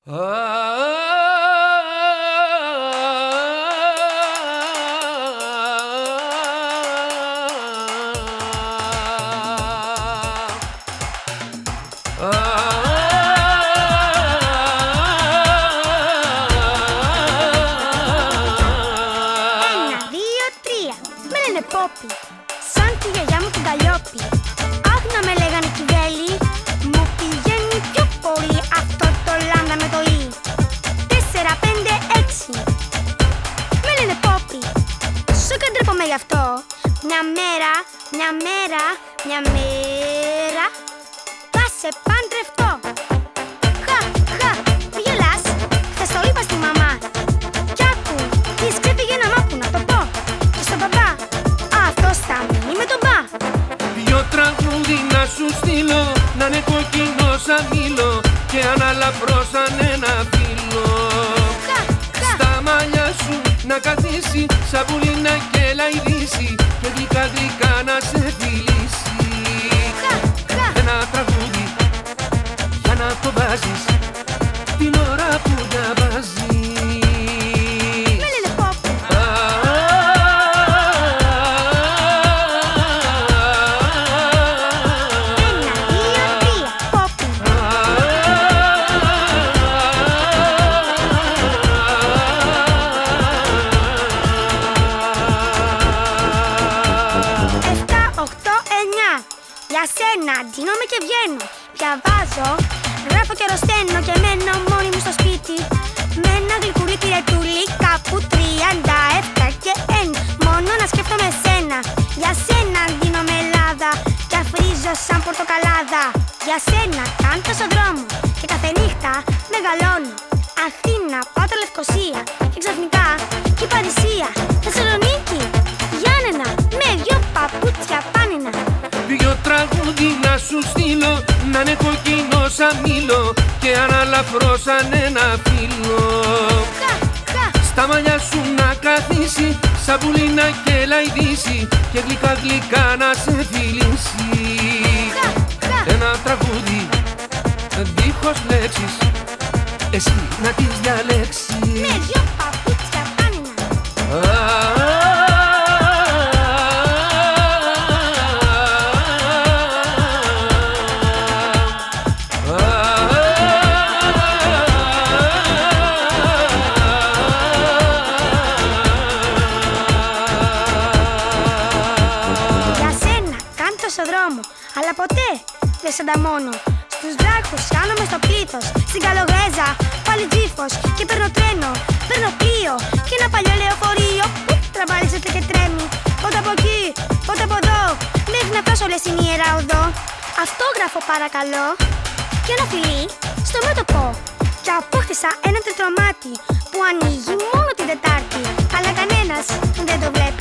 Πόπι, σαν τη γιαγιά μου την Καλλιόπη. Αχ, να με λέγανε Κιβέλη, μου πηγαίνει πιο πολύ αυτό το λάμδα με το ι. 4, 5, 6. Με λένε Πόπι, σου καντρέπομαι γι' αυτό. Μια μέρα θα σε παντρευτώ. Χα, μη γελάς, χθες το είπα στη μαμά. Κι άκου, της ξέφυγε ένα μάπου να το πω. Και στον παπά, αυτός θα μείνει με τον μπα. Δυο τραγούδι να σου στείλω, να είναι κόκκινο σαν μήλο και αναλαφρώ σαν ένα φύλλο. Στα μαλλιά σου να καθίσει, σαν πουλί να κελαϊδίσει και γλυκά γλυκά να σε φιλήσει. Ένα τραγούδι για να το βάζεις την ώρα που διαβάζεις. Για σένα ντύνομαι και βγαίνω, διαβάζω, γράφω και ρωσταίνω και μένω μόνη μου στο σπίτι με ένα γλυκούλι πυρετούλι κάπου 37 και 1. Μόνο να σκέφτομαι σένα, για σένα ντύνομαι Ελλάδα και αφρίζω σαν πορτοκαλάδα. Για σένα κάνω στον δρόμο και κάθε νύχτα μεγαλώνω. Αθήνα, πάω τα Λευκοσία και ξαφνικά κι η Παρισία. Θεσσαλονίκη, Γιάννενα, με δυο παπούτσια πάνινα. Δυο τραγούδι να σου στείλω, να είναι κοκκινό σαν μήλο και αναλαφρώ σαν ένα φύλλο. Στα μαλλιά σου να καθίσει, σαν πουλί να κελαϊδίσει και γλυκά γλυκά να σε φιλήσει. Ένα τραγούδι δίχως λέξεις, εσύ να τις διαλέξεις. Με δυο παπούτσια πάνινα. Στο δρόμο, αλλά ποτέ δεν σε ανταμώνω. Στους βράχους χάνομαι στο πλήθος, στην Καλογρέζα πάλι τζίφος και παίρνω τρένο, παίρνω πλοίο και ένα παλιό λεωφορείο που τραμπαλίζεται και τρέμει. Πότε από εκεί, πότε από εδώ, μέχρι να φτάσω λες στην Ιερά Οδό. Αυτόγραφο παρακαλώ και ένα φιλί στο μέτωπο. Και απόκτησα ένα τετρομάτι που ανοίγει μόνο την Τετάρτη, αλλά κανένας δεν το βλέπει.